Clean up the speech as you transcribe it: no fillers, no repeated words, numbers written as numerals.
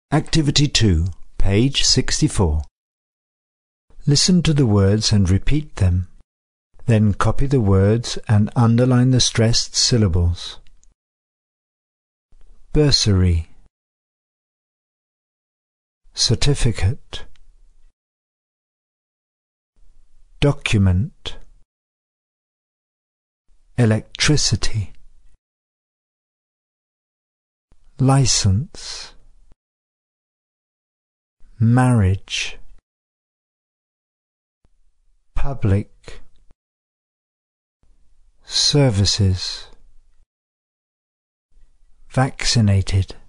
Activity 2, page 64. Listen to the words and repeat them. Then copy the words and underline the stressed syllables. Bursary, certificate, document, electricity, license, marriage, public, services, vaccinated.